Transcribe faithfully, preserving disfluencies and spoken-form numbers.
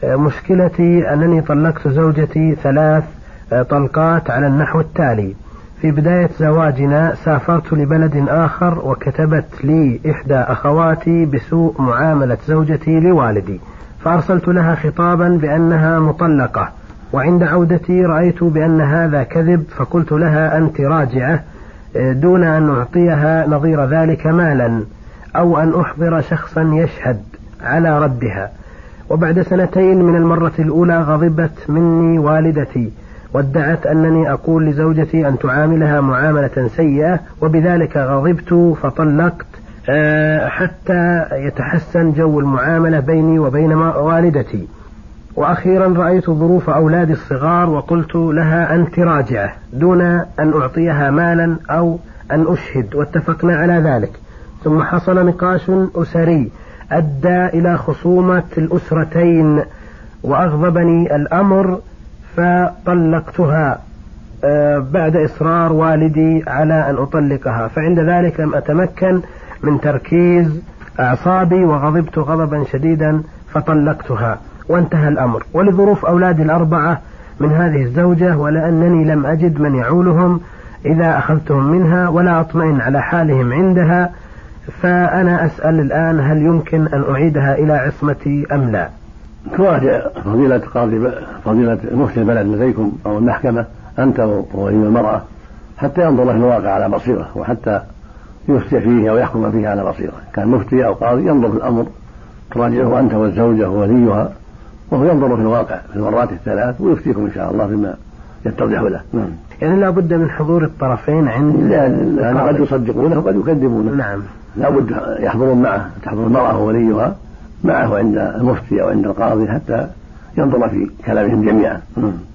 مشكلتي أنني طلقت زوجتي ثلاث طلقات على النحو التالي: في بداية زواجنا سافرت لبلد آخر وكتبت لي إحدى أخواتي بسوء معاملة زوجتي لوالدي، فأرسلت لها خطابا بأنها مطلقة، وعند عودتي رأيت بأن هذا كذب، فقلت لها أنت راجعة دون أن أعطيها نظير ذلك مالا أو أن أحضر شخصا يشهد على ردها. وبعد سنتين من المرة الأولى غضبت مني والدتي وادعت أنني أقول لزوجتي أن تعاملها معاملة سيئة، وبذلك غضبت فطلقت حتى يتحسن جو المعاملة بيني وبين والدتي. وأخيرا رأيت ظروف أولادي الصغار وقلت لها أنت راجعة دون أن أعطيها مالا أو أن أشهد، واتفقنا على ذلك. ثم حصل نقاش أسري أدى إلى خصومة الأسرتين وأغضبني الأمر فطلقتها بعد إصرار والدي على أن أطلقها، فعند ذلك لم أتمكن من تركيز أعصابي وغضبت غضبا شديدا فطلقتها وانتهى الأمر. ولظروف أولادي الأربعة من هذه الزوجة ولأنني لم أجد من يعولهم إذا أخذتهم منها ولا أطمئن على حالهم عندها، فأنا أسأل الآن هل يمكن أن أعيدها إلى عصمتي أم لا؟ تراجع فضيلة قاضي فضيلة مفتي البلد لديكم أو المحكمة أنت وولي المرأة حتى ينظر في الواقع على بصيرة، وحتى يفتي فيه أو يحكم فيه على بصيرة. كان مفتي أو قاضي ينظر في الأمر تراجعه أنت والزوجة ووليها، وهو ينظر في الواقع في المرات الثلاث ويفتيكم إن شاء الله بما يتضح له. نعم. يعني لا بد من حضور الطرفين عند لا قد يصدقونه وقد يكذبونه. نعم. لا بد يحضرون معه، تحضر المرأة ووليها معه عند المفتي أو عند القاضي حتى ينظر في كلامهم جميعا.